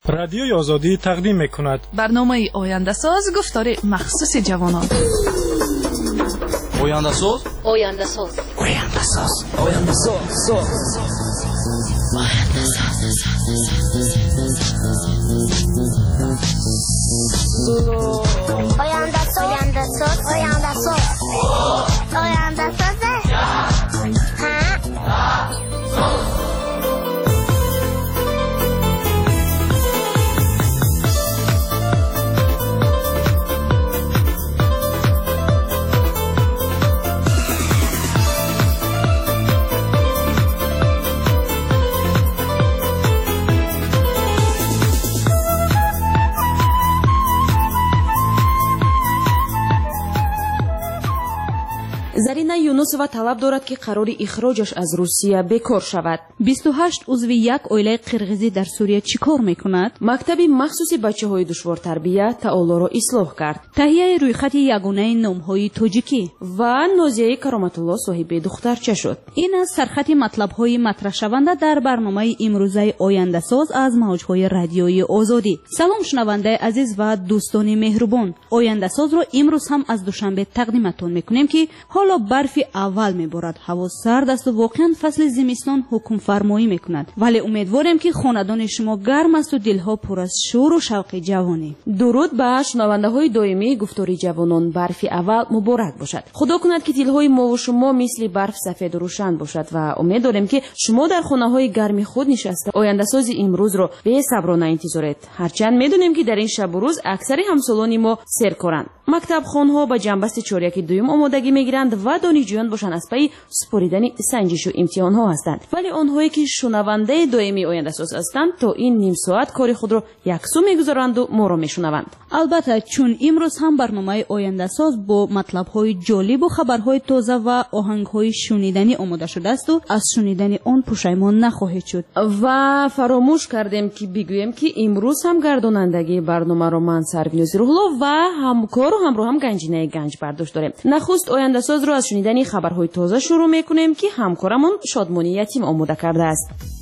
رادیوی آزادی تقدیم می‌کند. برنامه آینده ساز گفتار مخصوص جوانان. آینده ساز. آینده ساز. آینده ساز. آینده ساز. آینده ساز. آینده ساز. آینده ساز. آینده ساز. зарина юнусова талаб дорад ки қарори ихроҷаш аз русия бекор шавад. 28 узви як оилаи қирғизӣ дар сурия чӣ кор мекунад? мактаби махсуси бачаҳои душвортарбия таоллоро ислоҳ кард. таҳияи рӯйхати ягонаи номҳои тоҷикӣ ва нозияи кароматулло соҳиби духтарча шуд. ин аст сархати матлабҳои матраҳшаванда дар барномаи имрӯзаи ояндасоз аз мавҷҳои радиои озодӣ. салом шунавандаи азиз ва дӯстони меҳрубон, ояндасозро имрӯз ҳам аз душанбе тақдиматон мекунем ки ҳоло барфи аввал меборад, ҳаво сард аст ва воқеан фасли зимистон ҳукмфармоӣ мекунад, вале умедворем ки хонадони шумо гарм асту дилҳо пур аз шӯру шавқи ҷавонӣ. дуруд ба шунавандаҳои доимии гуфтори ҷавонон. барфи аввал муборак бошад. худо кунад ки дилҳои мову шумо мисли барф сафеду рӯшан бошад ва умед дорем ки шумо дар хонаҳои гарми худ нишаста ояндасози имрӯзро бесаброна интизоред. ҳарчанд медонем ки дар ин шабу рӯз аксари ҳамсолони мо серкоранд. мактабхонҳо ба ҷанбасти чоряки дуюм омодагӣ мегиранд ва донишҷӯён бошанд аз пайи супоридани санҷишу имтиҳонҳо ҳастанд. вале онҳое ки шунавандаи доимии ояндасоз ҳастанд, то ин ним соат кори худро яксу мегузаранду моро мешунаванд. албатта, чун имрӯз ҳам барномаи ояндасоз бо матлабҳои ҷолибу хабарҳои тоза ва оҳангҳои шуниданӣ омода шудасту аз шунидани он пушаймон нахоҳед шуд. ва фаромӯш кардем ки бигӯем ки имрӯз ҳам гардонандагии барномаро ман Сарвинози Рӯҳло ва ҳамкору ҳамроҳам Ганҷинаи Ганҷбардошт дорем. нахуст ояндасозро аз шунидани хабарҳои тоза шурӯъ мекунем ки ҳамкорамон Шодмони Ятим омода кардааст.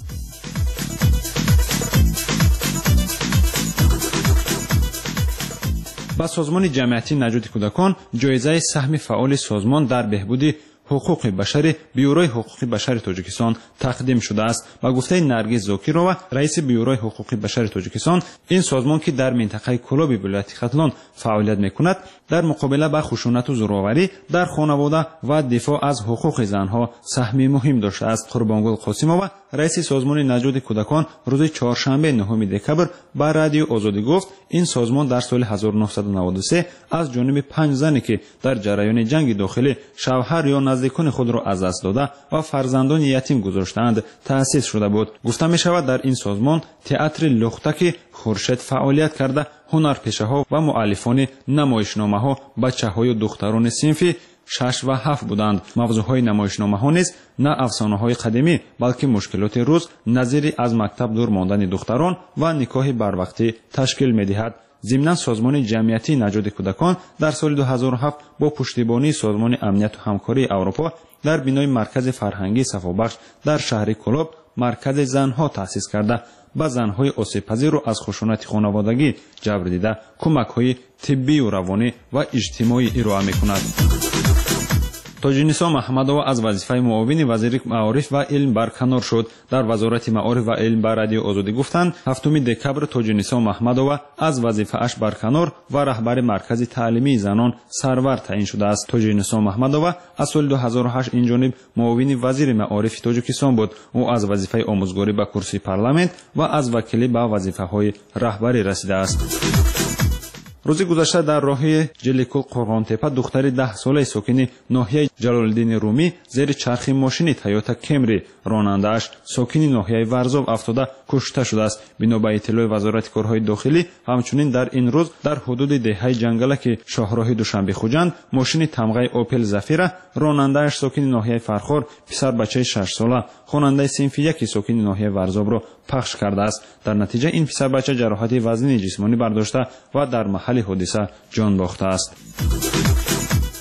ба созмони ҷамъиятии наҷоти кӯдакон ҷоизаи саҳми фаъоли созмон дар беҳбуди ҳуқуқи башари бюрои ҳуқуқи башари Тоҷикистон тақдим шудааст. ба гуфтаи Наргиз Зокирова, раиси бюрои ҳуқуқи башари Тоҷикистон, ин созмон ки дар минтақаи Кӯлоби вилояти Хатлон фаъолият мекунад, дар муқобила ба хушунату зӯроварӣ дар хонавода ва дифоъ аз ҳуқуқи занҳо саҳми муҳим доштааст. Қурбонгул Қосимова, раиси созмони наҷоти кӯдакон, рӯзи чоршанбе 9 декабр ба радио Озодӣ гуфт, ин созмон дар соли 1993 аз ҷониби 5 зане ки дар ҷараёни ҷанги дохилӣ шавҳар ё наздикони худро аз даст дода ва фарзандони ятим гузоштаанд таъсис шуда буд. гуфта мешавад, дар ин созмон театри лухта ки Хуршед фаъолият карда, ҳунарпешаҳо ва муаллифони намоишномаҳо бачаҳою духтарони синфи 6 ва 7 буданд. мавзӯъҳои намоишномаҳо низ на афсонаҳои қадимӣ, балки мушкилоти рӯз назири аз мактаб дур мондани духтарон ва никоҳи барвақтӣ ташкил медиҳад. зимнан созмони ҷамъиятии наҷоти кӯдакон дар соли 2007 бо пуштибонии созмони амнияту ҳамкории Аврупо дар бинои маркази фарҳангии сафобахш дар шаҳри Кӯлоб маркази занҳо таъсис карда, ба занҳои осебпазиру аз хушунати хонаводагӣ ҷабр дида кӯмакҳои тиббию равонӣ ва иҷтимоӣ ироа мекунад. тоҷинисон маҳмадова аз вазифаи муовини вазири маориф ва илм барканор шуд. дар вазорати маориф ва илм ба радио Озодӣ гуфтанд, 7 декабр тоҷинисон маҳмадова аз вазифааш барканор ва раҳбари маркази таълимии занон сарвар таъин шудааст. тоҷинисон маҳмадова аз соли 2008 инҷониб муовини вазири маорифи Тоҷикистон буд. ӯ аз вазифаи омӯзгорӣ ба курсии парламент ва аз вакилӣ ба вазифаҳои раҳбарӣ расидааст. рӯзи гузашта дар роҳи Ҷиликул Қурғонтепа духтари 10 солаи сокини ноҳияи Ҷалолиддини Румӣ зери чархи мошини Toyota Camry ронандааш сокини ноҳияи Варзов афтода кушта шудааст. бино ба иттилои вазорати корҳои дохилӣ, ҳамчунин дар ин рӯз дар ҳудуди деҳаи Ҷангалаки шоҳроҳи Душанбехуҷанд мошини тамғаи Opel Zafira ронандааш сокини ноҳияи Фархор писарбачаи 6 сола хонандаи синфи 1 сокини ноҳияи Варзовро пахш кардааст. дар натиҷа ин писарбача ҷароҳати вазнини ҷисмонӣ бардошта ва дар маҳалли ҳодиса ҷон бохтааст.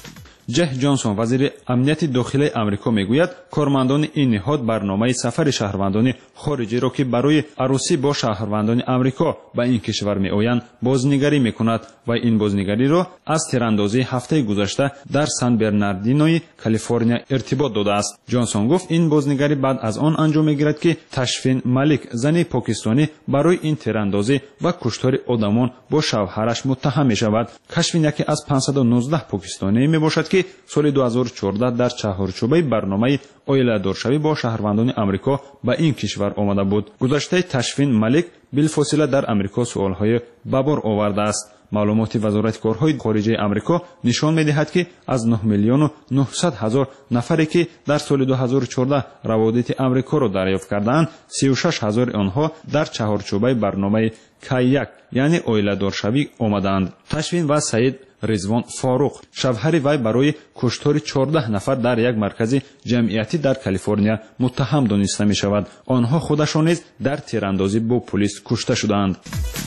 جه جانسون وزیر امنیت داخلی آمریکا میگوید کارمندان این نهاد برنامه سفر شهروندان خارجی را که برای عروسی با شهروندان آمریکا به این کشور میآیند بازنگری میکند و این بازنگری را از تیراندازی هفته گذشته در سان برناردینوی کالیفرنیا ارتباط داده است. جانسون گفت این بازنگری بعد از آن انجام میگیرد که تشفین مالک زن پاکستانی برای این تیراندازی و کشتار آدمان با شوهرش متهم می شود. کشفین یکی از 519 پاکستانی می باشد که سال 2014 در چهارچوبه برنامه عائله‌دارشوی با شهروندان آمریکا به این کشور آمده بود. گذشته تشفین مالک بالفاصله در آمریکا سوالهای به بار آورده است. معلومات وزارت کارهای خارجه آمریکا نشان می‌دهد که از 9 میلیون و 900 هزار نفری که در سال 2014 روابط آمریکا را دریافت کردند، 36 هزار آنها در چهارچوبه برنامه K1 یعنی عائله‌دارشوی آمدند. تشفین و سعید رضوان فاروق شوهر وی برای کشتار 14 نفر در یک مرکز جمعیتی در کالیفرنیا متهم دانسته می شود. آنها خودشان نیز در تیراندازی با پلیس کشته شدند.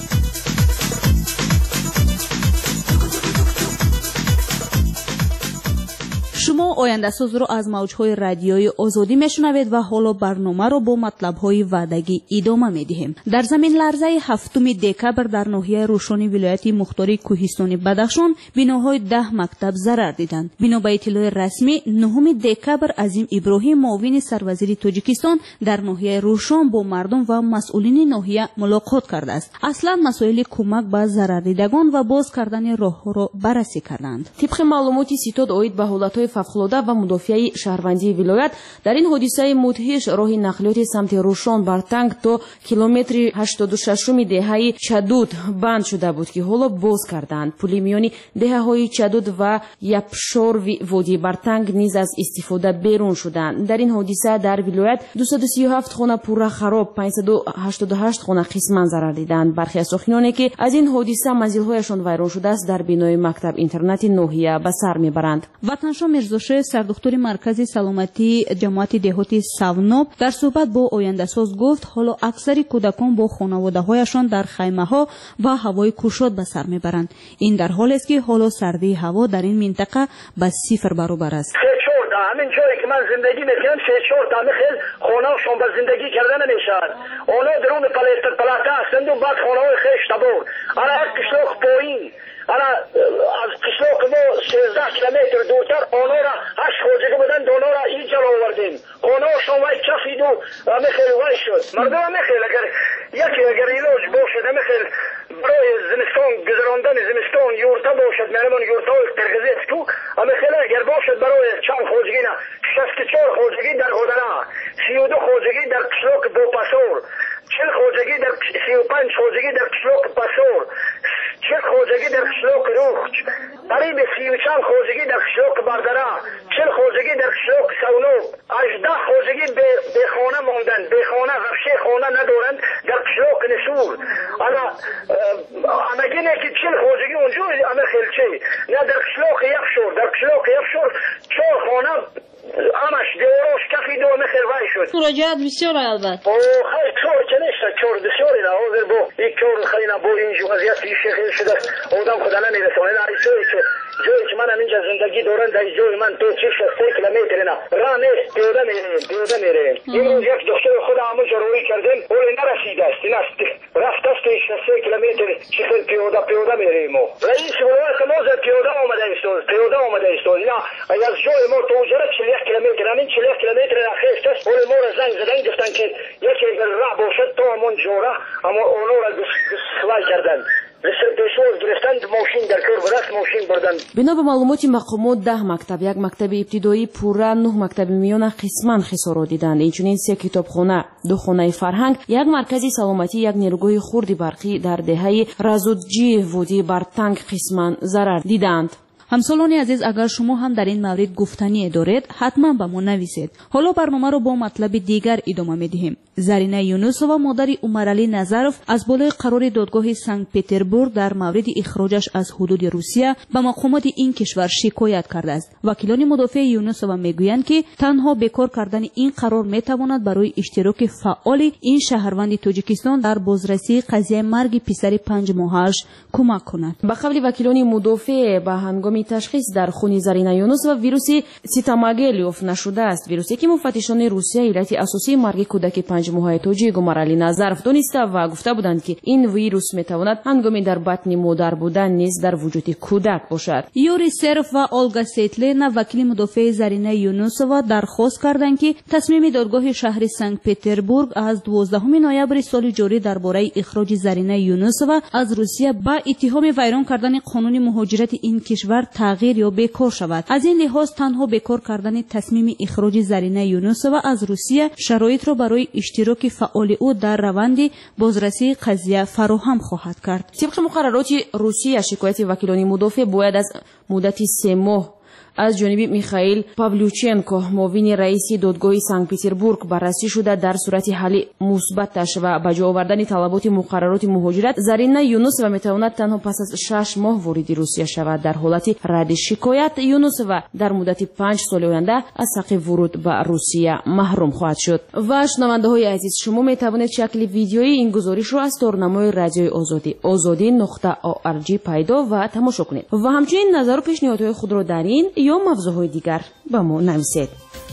شما آینده ساز رو از موجهای رادیوی آزادی میشنوید و حالا برنامه رو با مطلب‌های وعدگی ادامه میدهیم. در زمین لرزه 7 دکبر در ناحیه روشانی ولایت مختاری کوهستانی بدخشان بناهای 10 مکتب ضرر دیدند. بنا به اطلاع رسمی 9 دکبر عظیم ابراهیم معاون سروزیر تاجیکستان در ناحیه روشان با مردم و مسئولین ناحیه ملاقات کرده است. اصلا مسائل کمک به ضرر دیدگان و باز کردن راه‌ها را بررسی کردند. طبق معلومات ستاد اوید به حالت‌های فوق‌العاده و مدافع شهروندی ولایت در این حادثه مدهش راه نقلیات سمت روشان بر تنگ تا کیلومتر 86 دهه چدود بند شده بود که حالا باز کردند. پل میانی دهه‌های چدود و یپشور وادی بر تنگ نیز از استفاده بیرون شدند. در این حادثه در ولایت 237 خانه پورا خراب، 588 خانه قسما ضرر دیدند. برخی از ساکنانی که از این حادثه منزل‌هایشان ویران شده است در بنای مکتب اینترنت ناحیه به سر میبرند. وطنشاه میرزاشه سردختور مرکز سلامتی جماعت دهاتی سوناب در صحبت با آینده ساز گفت حالا اکثر کودکان با خانواده هایشان در خیمه ها و هوای کوشاد به سر میبرند. این در حالی است که حالا سردی هوا در این منطقه به 0 برابر است. همین جایی که من زندگی میکنم 3-4 تا خیل خونه شون به زندگی کردن نمیشن. اونا درون پلاته هستند و بعد خونه های خیش تبور. انا از قشلاق پایین انا از قشلاق ما 13 کیلومتر دورتر اونا را 8 خوجگی بودن اونا را اینجا آوردیم. خونه هاشون وای کفید و خیل وای شد. مردم خیل اگر ایلاج باشد خیل برای زمستان گذراندن زمستان یورتا باشد منمون یورتا ترغیزی است تو خیل اگر باشد برای چند خوجگی نه 64 خوجگی در غدنه 32 خوجگی در قشلاق بوپاسور 40 خوجگی در 35 خوجگی در قشلاق پاسور 40 خوجگی در قشلاق روخچ قریب 30 چند خوجگی در قشلاق بردره 40 خوجگی در قشلاق سونو 18 خوجگی به خانه ماندن به خانه غفشه خانه ندارند در قشلاق نسور اما گینه که 40 خوجگی اونجا اما خیلچه نه در قشلاق یفشور 4 خانه همش دیوراش کفید و مثل وای شد. مراجعت بسیار البته. خیلی چور که نیست چور بسیاری نه حاضر با یک چور خیلی نه با این وضعیت پیش شده آدم خدا نمیرسونه. نه جایی که من اینجا زندگی دارم در جای من 2-3 کیلومتر نه راه نیست پیاده میریم. امروز یک دکتر خدا همونجا روی کردیم ولی نرسیده است رفت است 3 کیلومتر چیزی پیاده میریم. رئیس ولایت ما پیاده آمده است نه از جای ما تو جره 40 کیلومتر همین 40 کیلومتر نخست است ولی ما را زنگ زدن گفتن که یکی اگر راه باشد تو همون جوره اما اونو را سوال کردن بنا به معلومات مقامات 10 مکتب، یک مکتب ابتدایی پورا 9 مکتب میان قسما خسارات دیدند. اینچنین 3 کتابخانه، 2 خانه فرهنگ، یک مرکز سلامتی، یک نیروگاه خرد برقی در دهه رازودجی وادی بر تنگ قسما ضرر دیدند. همسالان عزیز اگر شما هم در این مورد گفتنی دارید حتما به ما نویسید. حالا برنامه رو با مطلب دیگر ادامه میدهیم. زرینه یونوسова مادر عمرعلی نظرов از بالای قرار دادگاه سنت پتربورگ در مورد اخراجش از حدود روسیه به مقامات این کشور شکایت کرده است. وکیلان مدافع یونوسова میگویند که تنها بکار کردن این قرار میتواند برای اشتراک فعال این شهروند تاجیکستان در بازرسی قضیه مرگ پسر 5 ماهش کمک کند. به قول وکیلان مدافع به هنگام دومی تشخیص در خون زرینه یونس و ویروس سیتاماگل یافت نشده است. ویروسی که مفتشان روسیه علت اساسی مرگ کودک 5 ماهه توجیگ مرعلی نظرف دانسته و گفته بودند که این ویروس میتواند هنگام در بطن مادر بودن نیز در وجود کودک باشد. یوری سرف و اولگا سیتلرنا وکیل مدافع زرینه یونسووا درخواست کردند که تصمیم دادگاه شهر سنت پتربورگ از 12 نوامبر سال جاری درباره اخراج زرینه یونسووا از روسیه با اتهام ویران کردن قانون مهاجرت این کشور تغییر یا بیکار شود. از این لحاظ تنها بیکار کردن تصمیم اخراج زرینه یونسووا از روسیه شرایط را برای اشتراک فعال او در روند بازرسی قضیه فراهم خواهد کرد. طبق مقررات روسیه شکایت وکیلان مدافع باید از مدت 3 ماه از جانب میخائیل پاولوچنکو معاون رئیس دادگاه سنت پتربورگ بررسی شده در صورت حل مثبتش و به جا آوردن طلبات مقررات مهاجرت زرینه یونسووا میتواند تنها پس از 6 ماه وارد روسیه شود. در حالت رد شکایت یونسووا در مدت 5 سال آینده از حق ورود به روسیه محروم خواهد شد. و شنونده های عزیز، شما میتوانید شکل ویدیویی این گزارش را از تورنمای رادیوی آزادی azadi.org پیدا و تماشا کنید و همچنین نظر و پیشنهادهای خود را در این یا موضوعهای دیگر با ما نویسید.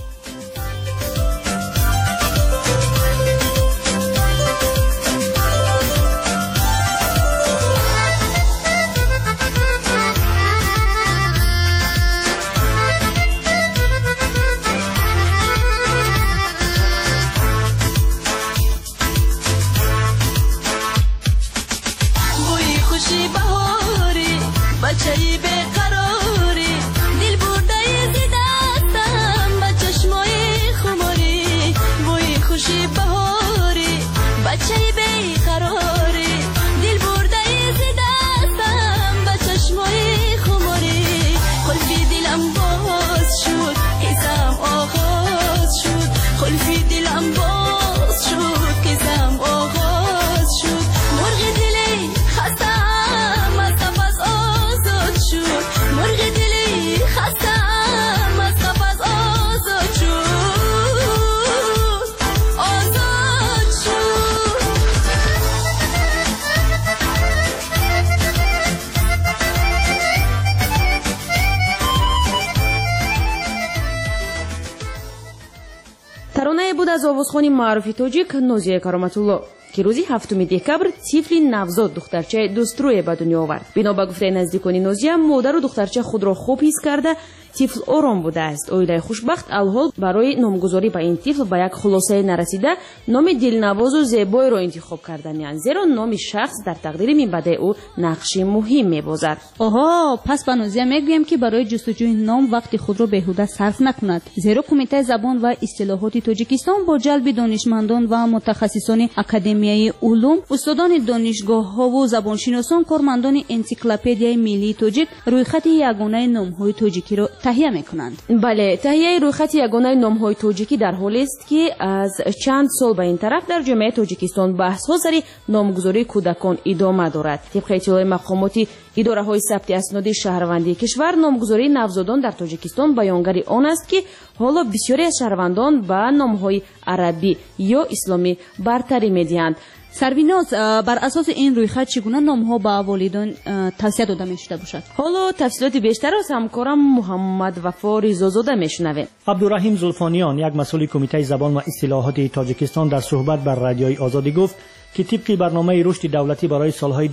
ترانه بود از آوازخوان معروف تاجیک نازیه کرامت‌الله که روزی 7 دکبر طفلی نوزاد دخترچه دستروی به دنیا آورد. بنا به گفته نزدیکان نازیه، مادر و دخترچه خود را خوب حس کرده طفل آرام بوده است. اویلای خوشبخت الحال برای نامگذاری به این طفل به یک خلاصه نرسیده نام دلنواز و زیبای را انتخاب کردند، زیرا نام شخص در تقدیر میبده او نقشی مهم میبازد. آها، پس به نازیه میگویم که برای جستجوی نام وقت خود را بیهوده صرف نکند، زیرا کمیته زبان و اصطلاحات تاجیکستان با جلب دانشمندان و متخصصان اکادمیای علوم، استادان دانشگاه‌ها و زبانشناسان، کارمندان انسیکلوپدیای ملی تاجیک رویخط یگانه نام‌های تاجیکی را تهیه می‌کنند. بله، تهیه رویخط یگانه نام‌های تاجیکی در حالی است که از چند سال به این طرف در جامعه تاجیکستان بحث‌ها سر نامگذاری کودکان ادامه دارد. طبق اطلاع مقامات اداره‌های ثبت اسناد شهروندی کشور، نامگذاری نوزادان در تاجیکستان بیانگر آن است که حالا بسیاری از شهروندان به نام‌های عربی یا اسلامی برتری می‌دهند. سرویناز، بر اساس این رویخط چگونه نام‌ها به والدان توصیه داده می‌شده باشد؟ حالا تفصیلات بیشتر از همکارم محمد وفا رضازاده میشنویم. عبدالرحیم زلفانیان، یک مسئول کمیته زبان و اصطلاحات تاجیکستان، در صحبت بر رادیوی آزادی گفت که طبق برنامه رشد دولتی برای سالهای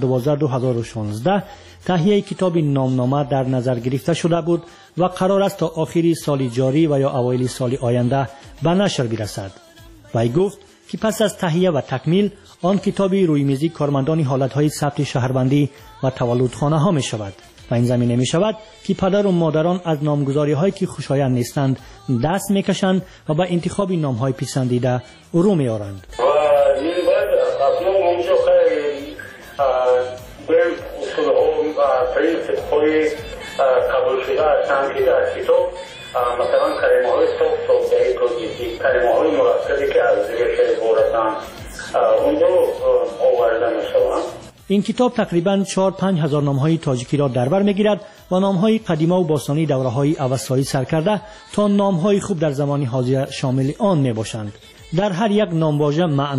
2012-2016 تهیه کتاب نامنامه در نظر گرفته شده بود و قرار است تا آخر سال جاری و یا اوایل سال آینده به نشر برسد. وی گفت که پس از تهیه و تکمیل آن کتاب رویمیزی کارمندان حالتهای ثبت شهروندی و تولدخانه ها می شود و این زمینه می شود که پدر و مادران از نامگذاری هایی که خوشایند نیستند دست می کشند و به انتخاب نام های پسندیده رو می آرند. قبول شده از تنقید از کتاب، مثلا کلمه های صاف در توجیهی، کلمه های مرکبی که از زیر عبارتند اونجا آورده میشوند. این کتاب تقریباً 4-5 هزار نام‌های تاجیکی را در بر می‌گیرد و نام‌های قدیمی و باستانی دوره‌های اوستایی سر کرده تا نام‌های خوب در زمان حاضر شامل آن می‌باشند. در هر یک نامواژه معنا،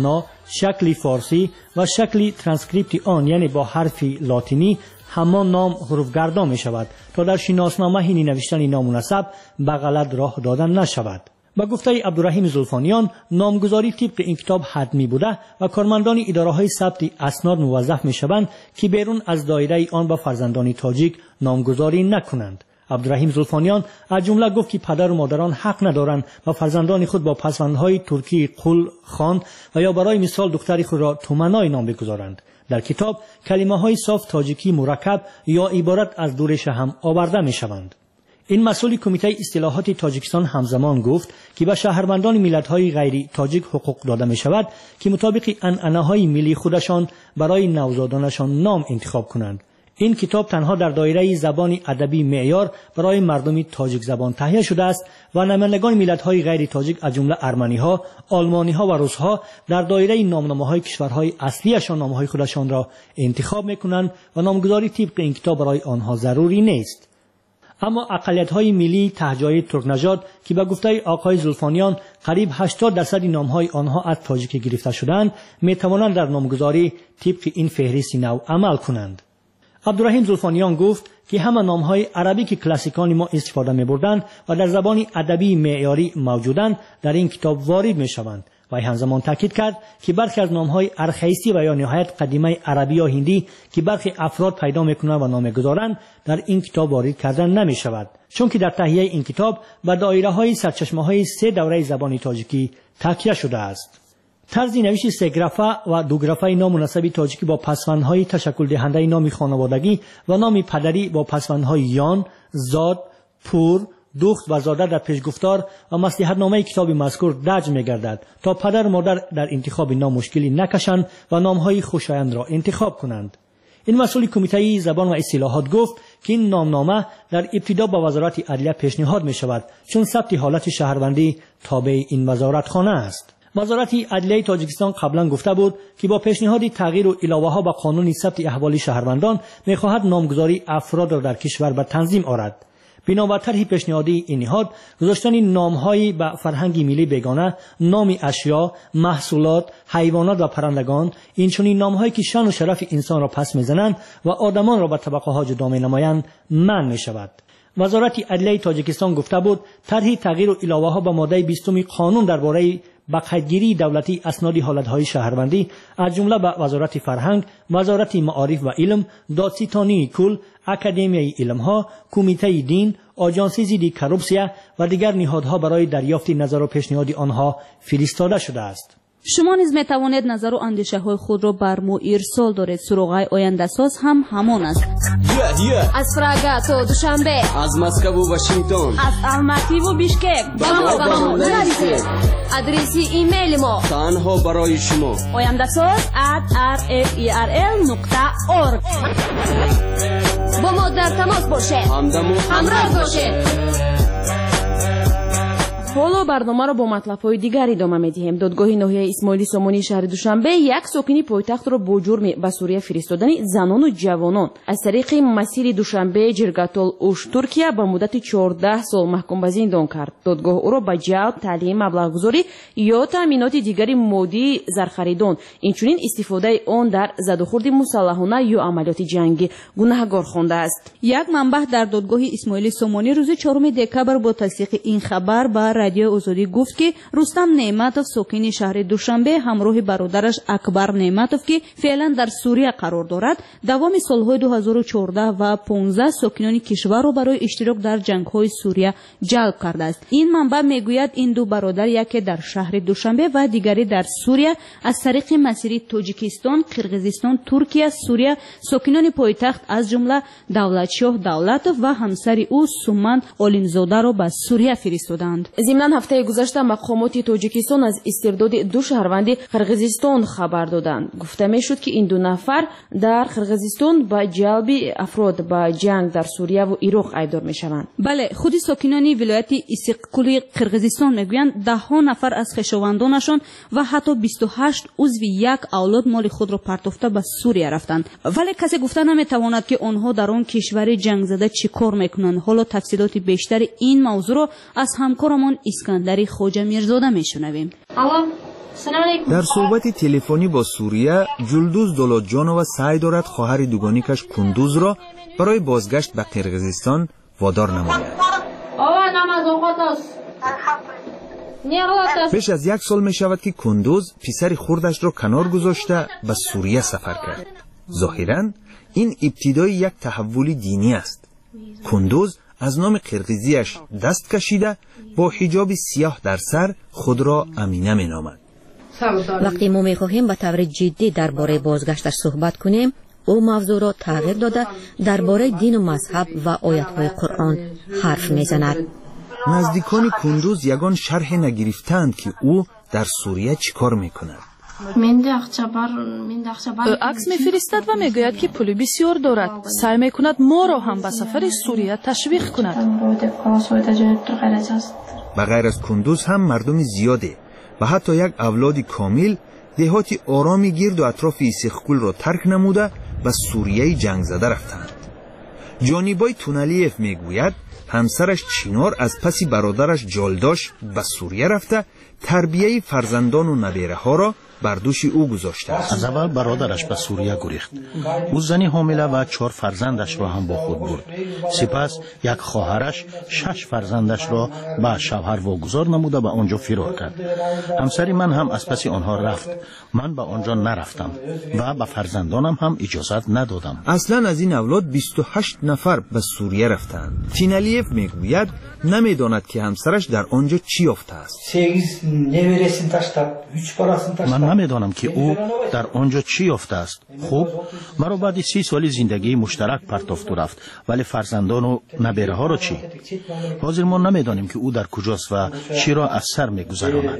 شکل فارسی و شکل ترانسکریپت آن یعنی با حرف لاتینی همان نام حروفگردان می شود تا در شناسنامه حین نوشتن نامناسب به غلط راه دادن نشود. با گفته عبدالرحیم زلفانیان نامگذاری طبق این کتاب حتمی بوده و کارمندان اداره‌های ثبت اسناد موظف می‌شوند که بیرون از دایره آن به فرزندان تاجیک نامگذاری نکنند. عبدالرحیم زلفانیان از جمله گفت که پدر و مادران حق ندارند با فرزندان خود با پسوندهای ترکی قل خان و یا برای مثال دختری خود را تومنای نام بگذارند. در کتاب کلمه‌های صاف تاجیکی مرکب یا عبارت از دو ریشه هم آورده می‌شوند. این مسئول کمیته اصلاحات تاجیکستان همزمان گفت که به شهروندان ملت‌های غیر تاجیک حقوق داده می‌شود که مطابق عنعنه‌های ملی خودشان برای نوزادانشان نام انتخاب کنند. این کتاب تنها در دایره زبان ادبی معیار برای مردم تاجیک زبان تهیه شده است و نمایندگان ملت‌های غیر تاجیک از جمله ارمنی‌ها، آلمانی‌ها و روس‌ها در دایره نامنامه‌های کشورهای اصلیشان نام‌های خودشان را انتخاب می‌کنند و نامگذاری طبق این کتاب برای آنها ضروری نیست. اما اقلیت‌های ملی تهجای ترکنژاد که به گفته آقای زلفانیان قریب 80% نام‌های آنها از تاجیک گرفته شدند می‌توانند در نامگذاری طبق این فهرست نو عمل کنند. عبدالرحیم زلفانیان گفت که همه نام‌های عربی که کلاسیکان ما استفاده می‌بردند و در زبان ادبی معیاری موجودند در این کتاب وارد می‌شوند. و همزمان تاکید کرد که برخی از نام‌های ارخیستی و یا نهایت قدیمی عربی یا هندی که برخی افراد پیدا می‌کنند و نام گذارند در این کتاب وارد کردن نمی‌شود، چون که در تهیه این کتاب به دایره‌های سرچشمه‌های 3 دوره زبان تاجیکی تکیه شده است. طرز نوشت 3 گرافه و 2 گرافه نامناسب تاجیکی با پسوندهای تشکل دهنده نام خانوادگی و نام پدری با پسوندهای یان، زاد، پور، دخت و زاده در پیشگفتار و مصلحت نامه کتاب مذکور درج می‌گردد تا پدر و مادر در انتخاب نام مشکلی نکشند و نام‌های خوشایند را انتخاب کنند. این مسئول کمیته زبان و اصلاحات گفت که این نامنامه در ابتدا با وزارت عدلیه پیشنهاد می‌شود چون ثبت حالت شهروندی تابع این وزارتخانه است. وزارت عدلیه تاجیکستان قبلا گفته بود که با پیشنهاد تغییر و علاوه‌ها به قانون ثبت احوال شهروندان می‌خواهد نامگذاری افراد را در کشور به تنظیم آورد. بنابر طرح پیشنهادی این نهاد گذاشتن نام‌های به فرهنگ ملی بیگانه، نام اشیا، محصولات، حیوانات و پرندگان، اینچنین نام‌هایی که شان و شرف انسان را پس می‌زنند و آدمان را به طبقه‌ها جدا می‌نمایند منع می‌شود. وزارت عدلیه تاجیکستان گفته بود طرح تغییر و علاوه‌ها به ماده 20 قانون درباره بقیه‌گیری دولتی اسناد حالت‌های شهروندی از جمله به وزارت فرهنگ، وزارت معارف و علم، دادستانی کل، اکادمیای علم‌ها، کمیته دین، آژانس ضد کروپسیا و دیگر نهادها برای دریافت نظر و پیشنهاد آنها فرستاده شده است. شما نیز می توانید نظر و اندیشه های خود را بر ما ارسال دارید. سراغ آینده ساز هم همان است. از فراگا تا دوشنبه، از مسکو و واشنگتن، از الماتی و بیشکک با ما نرسید. آدرس ایمیل ما تنها برای شما oyandasaz@rferl.org. با ما در تماس باشید، همراه باشید. حالا برنامه را با مطلب‌های دیگر ادامه می‌دهیم. دادگاه ناحیه اسماعیلی سامانی شهر دوشنبه یک ساکنی پایتخت را با جرم به سوریه فرستادن زنان و جوانان از طریق مسیر دوشنبه جرگاتول اوش ترکیه به مدت 14 سال محکوم به زندان کرد. دادگاه او را به جلب، تعلیم، مبلغ‌گذاری یا تامینات دیگری مادی زرخریدان، اینچنین استفاده آن در زدوخورد مسلحانه یا عملیات جنگی گناهکار خوانده است. یک منبع در دادگاه اسماعیلی سامانی روز 4 دکبر با تصدیق این خبر به رادیو آزادی گفت که رستم نعمتوف ساکن شهر دوشنبه همراه برادرش اکبر نعمتوف که فعلا در سوریه قرار دارد دوام سالهای 2014 و 15 ساکنان کشور را برای اشتراک در جنگ‌های سوریه جلب کرده است. این منبع میگوید این دو برادر یکی در شهر دوشنبه و دیگری در سوریه از طریق مسیر تاجیکستان، قرقیزستان، ترکیه، سوریه ساکنان پایتخت از جمله دولتشاه دولتوف و همسر او سومن عالمزاده را به سوریه فرستادند. ضمن هفته گذشته مقامات تاجیکستان از استرداد دو شهروند قرقیزستان خبر دادند. گفته میشد که این دو نفر در قرقیزستان با جلب افراد با جنگ در سوریه و عراق ایدار میشوند. بله، خود ساکنان ولایت استقلال قرقیزستان میگویند 10 نفر از خویشاوندانشان و حتی 28 عضو یک اولاد مال خود را پرتافته به سوریه رفتند، ولی کسی گفته نمیتواند که آنها در آن کشور جنگ زده چی کار میکنند. حالا تفصیلات بیشتر این موضوع را از همکارمان اسکندری خوجا میرزاده میشنویم. الو، در صحبت تلفنی با سوریه، جلدوز دولتجانووا سعی دارد خواهر دوگانیکش کندوز را برای بازگشت به قرقیزستان وادار نماید. بیش از 1 سال می شود که کندوز پسر خردش را کنار گذاشته به سوریه سفر کرد. ظاهراً این ابتدای یک تحول دینی است. کندوز از نام قرقیزیش دست کشیده با حجاب سیاه در سر خود را امینه می نامد. وقتی ما می خواهیم به طور جدی درباره بازگشتش صحبت کنیم، او موضوع را تغییر داده درباره دین و مذهب و آیات‌های قرآن حرف میزند. نزدیکان کندوز یگان شرح نگرفتند که او در سوریه چیکار میکند. عکس میفرستد و میگوید که پول بسیار دارد. سعی میکند ما را هم به سفر سوریه تشویق کند. به غیر از کندوز هم مردم زیاده و حتی یک اولاد کامل دهاتی آرامی گرد و اطراف ایسیخکول را ترک نموده و سوریه جنگ زده رفتند. جانیبای تونالیف میگوید همسرش چینار از پسی برادرش جالداش به سوریه رفته تربیه فرزندان و نبیره ها را بر دوش او گذاشته است. از اول برادرش به سوریه گریخت. او زنی حامله و 4 فرزندش را هم با خود برد. سپس یک خواهرش 6 فرزندش را به شوهر واگذار نموده به آنجا فرار کرد. همسر من هم از پس آنها رفت. من به آنجا نرفتم و به فرزندانم هم اجازت ندادم. اصلا از این اولاد 28 نفر به سوریه رفتند. تینالیف میگوید نمیداند که همسرش در آنجا چی یافته است. من نمیدانم که او در آنجا چی یافته است. خب مرا بعد 30 سال زندگی مشترک پرتافت و رفت، ولی فرزندان و نبیره ها را چی؟ حاضر ما نمیدانیم که او در کجاست و چی را از سر میگذراند.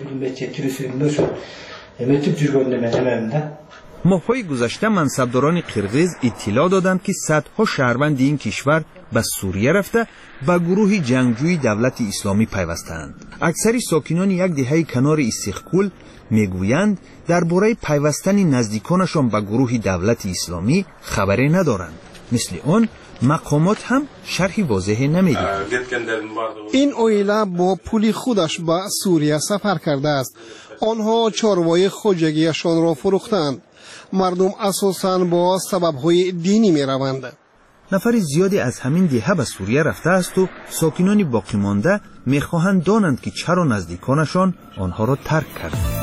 ماه‌های گذشته منصبداران قرقیز اطلاع دادند که صدها شهروند این کشور به سوریه رفته به گروه جنگجوی دولت اسلامی پیوستند. اکثر ساکنان یک دهه کنار ایسیخکول میگویند درباره پیوستن نزدیکانشان به گروه دولت اسلامی خبری ندارند. مثل آن مقامات هم شرحی واضح نمیدهند. این اویله با پول خودش به سوریه سفر کرده است. آنها چاروای خواجگیشان را فروختند. مردم اساساً با سبب‌های دینی می‌روند. نفر زیادی از همین دهه به سوریه رفته است و ساکنان باقی مانده می‌خواهند دانند که چرا نزدیکانشان آنها را ترک کردند.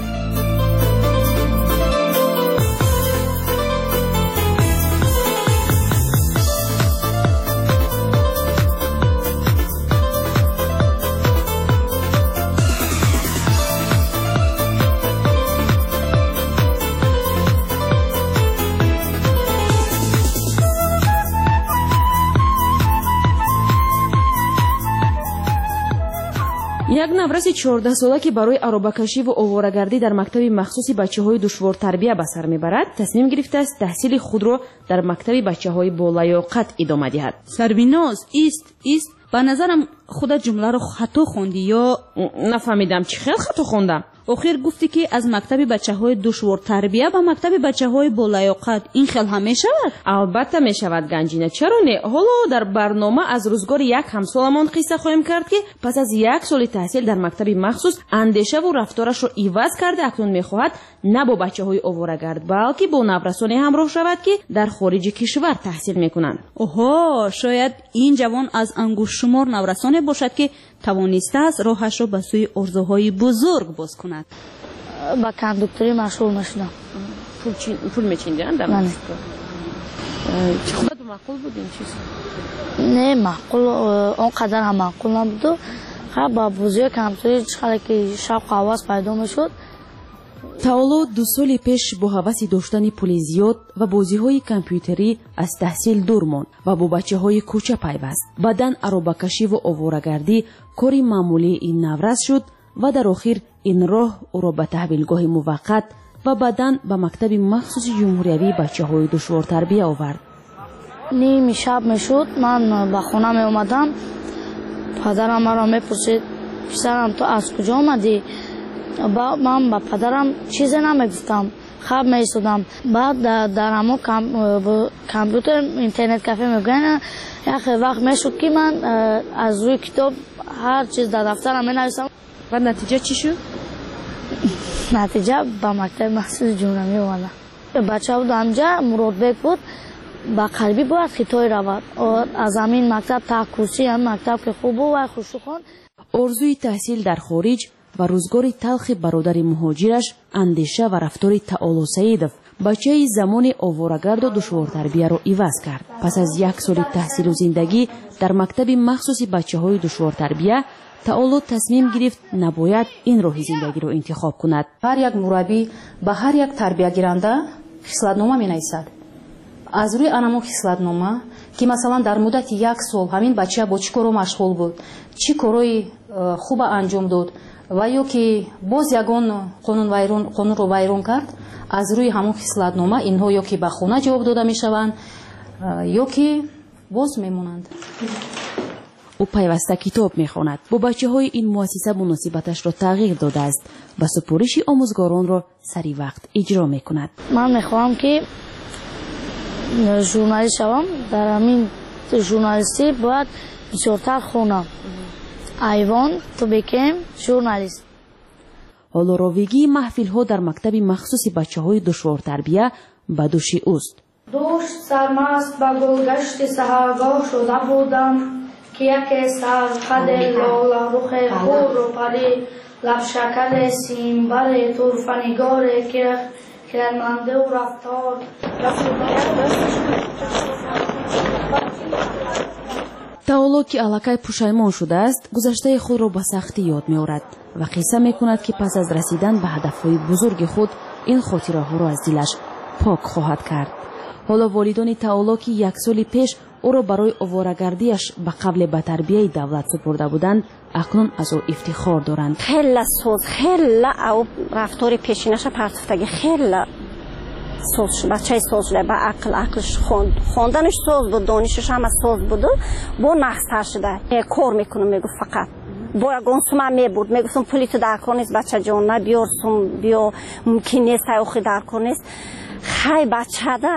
یک навраси 14 сола ки барои аробакашӣ ва оварагардӣ дар мактаби махсуси бачаҳои душвортарбия ба сар мебарад, тасмим гирифтааст таҳсили худро дар мактаби бачаҳои болаёқат идома диҳад. Сарвиноз, ист ба назарам худа ҷумларо хато хонди ё нафаҳмидам чӣ хел хато хондам. охир гуфтӣ ки аз мактаби бачаҳои душвортарбия ба мактаби бачаҳои болаёқат ин хел ҳам мешавад? албатта мешавад ганҷина, чаро не. ҳоло дар барнома аз рӯзгори як ҳамсоламон қисса хоҳем кард ки пас аз 1 соли таҳсил дар мактаби махсус андешаву рафторашро иваз карда акнун мехоҳад на бо бачаҳои оворагард, балки бо наврасоне ҳамроҳ шавад ки дар хориҷи кишвар таҳсил мекунанд. оҳо, шояд ин ҷавон аз ангушшумор наврасоне бошад ки тавонистааст роҳашро ба сӯи орзуҳои бузург боз кунад. ба кондукторӣ машғул мешудам. пул мечиндиан дар машинка? чӣ худат маъқул буд ин чиз? не маъқул, он қадар ҳам маъқул набуду. ба бозии компютерӣ чӣ қадar ки шавқу ҳавас пайдо мешуд. таоло 2 соли пеш бо ҳаваси доштани пули зиёд ва бозиҳои компютерӣ аз таҳсил дур монд ва бо бачаҳои кӯча пайваст. баъдан аробакашиву оварагардӣ кори маъмулии ин наврас шуд ва дар охир ин роҳ ӯро ба таҳвилгоҳи муваққат ва баъдан ба мактаби махсуси ҷумҳуриявии бачаҳои душвортарбия овард. ними шаб мешуд, ман ба хона меомадам. падарам маро мепурсид, писарам ту аз куҷо омадӣ? ман ба падарам чизе намегуфтам, хаб меистодам. баъд дар ҳамон компютер интернет кафе мегӯяна яхе вақт мешуд ки ман аз рӯи китоб ҳар чиз дар дафтарам менависам. ва натиҷа чӣ шуд? натиҷа ба мактаби махсуси ҷумҳуримӣ омадам. бача буд ҳамҷа Муродбек буд ба қарбӣ бояд хитой равад. аз ҳамин мактаб таҳкурсӣ ҳамин мактаб ки хуб буд вай хушухон. орзуи таҳсил дар хориҷ ва рӯзгори талхи бародари муҳоҷираш, андеша ва рафтори Таоло Саидов бачаи замони оворагарду душвортарбияро иваз кард. пас аз 1 соли таҳсилу зиндагӣ дар мактаби махсуси бачаҳои душвортарбия, Таоло тасмим гирифт набояд ин роҳи зиндагиро интихоб кунад. ҳар як мураббӣ ба ҳар як тарбиягиранда хислатнома менависад. аз рӯи анаму хислатнома ки масалан дар муддати 1 сол ҳамин бача бо чӣ коро машғул буд, чӣ корои хуба анҷом дод ва ё ки боз ягон қонунро вайрон кард, аз рӯи ҳамон хислатнома инҳо ё ки ба хона ҷавоб дода мешаванд ё ки боз мемонанд. ӯ пайваста китоб мехонад. бо бачаҳои ин муассиса муносибаташро тағйир додааст ва супориши омӯзгоронро сари вақт иҷро мекунад. ман мехоҳам ки журналист шавам. дар ҳамин журналистӣ бояд бисёртар хонам. айвон то бекем журналист. ҳолоровигии маҳфилҳо дар мактаби махсуси бачаҳои душвортарбия ба дӯши ӯст. душт сармаст ба гулгашти саҳаргоҳ шуда будам ки яке сарқаде лоларухе хурру парӣ лабшакаде симбаре турфанигоре кирмандеу рафтор Таоло ки аллакай пушаймон шудааст, гузаштаи худро ба сахтӣ ёд меорад ва қисса мекунад ки пас аз расидан ба ҳадафҳои бузурги худ ин хотираҳоро аз дилаш пок хоҳад кард. ҳоло волидони Таоло ки 1 соли пеш ӯро барои оварагардиаш ба қабле ба тарбияи давлат супурда буданд, акнун аз ӯ ифтихор доранд. хела соз, хела ав рафтори пешинаша партуфтаги хела соз бачаи соз ба ақлш хонданаш соз буд, донишаш ҳама соз буду, бо нахстар шуда кор мекунам мегуфт фақат. бо ягон сума мебурд, мегуфтам пули ту дар кор нест бачаҷон, на биёр сум биё мумкин нест охи дар кор нест. хай бачада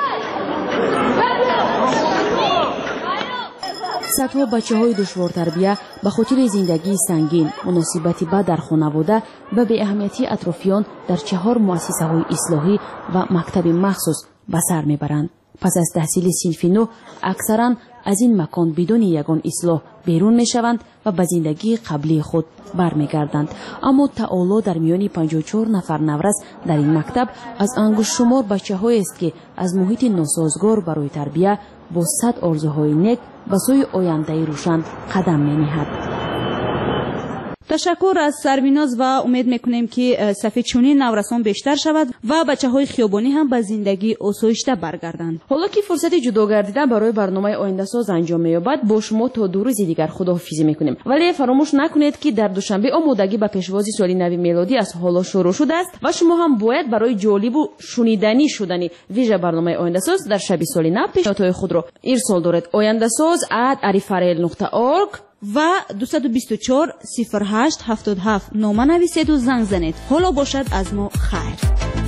садҳо бачаҳои душвортарбия ба хотири зиндагии сангин, муносибати бад дар хонавода ва беаҳамиятии атрофиён дар 4 муассисаҳои ислоҳӣ ва мактаби махсус ба сар мебаранд. пас аз таҳсили синфи нӯ аксаран аз ин макон бидуни ягон ислоҳ берун мешаванд ва ба зиндагии қаблии худ бармегарданд. аммо Таоло дар миёни 54 нафар наврас дар ин мактаб аз ангушшумор бачаҳоест ки аз муҳити носозгор барои тарбия бо 100 орзуҳои нек ба сӯи ояндаи рӯшан қадам менеҳад. ташаккур аз Сарвиноз ва умед мекунем ки сафи чунин наврасон бештар шавад ва бачаҳои хиёбонӣ ҳам ба зиндагии осоишта баргарданд. ҳоло ки фурсати ҷудо гардидан барои барномаи оиндасоз анҷом меёбад, бо шумо то 2 рӯзи дигар худоҳофизӣ мекунем. вале фаромӯш накунед ки дар душанбе омодагӣ ба пешвози соли нави мелодӣ аз ҳоло шурӯъ шудааст ва шумо ҳам бояд барои ҷолибу шуниданӣ шудани вижа барномаи оиндасоз дар шаби соли нав пешниҳодҳои худро ирсол доред. oyandasoz@arifarel.org ва 224 08 77 нома нависеду занг занед. ҳоло бошад аз мо хайр.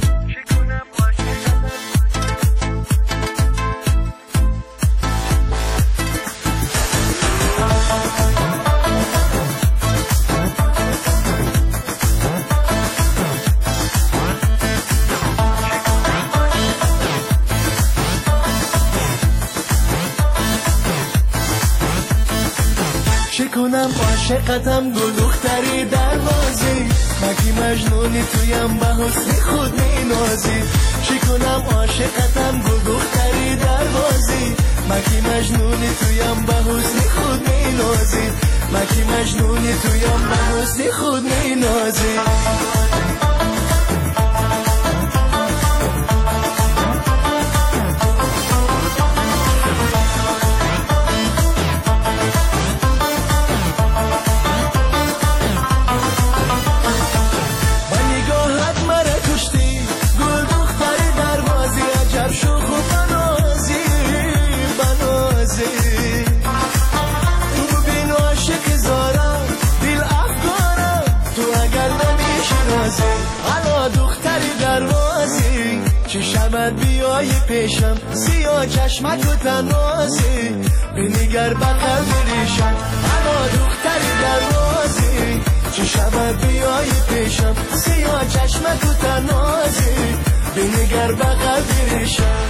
کنم عاشقتم گل دختری دروازی مگی مجنونی تویم به حسن خود مینازی چی کنم عاشقتم گل دختری دروازی مگی مجنونی تویم به حسن خود مینازی مگی مجنونی تویم به حسن خود مینازی چشمت بیای پیشم سیاه چشمت و تنازی بنگر بقل بریشم اما دختری دروازی چه شود بیایی پیشم سیاه چشم تو تنازی بنگر بغل بریشم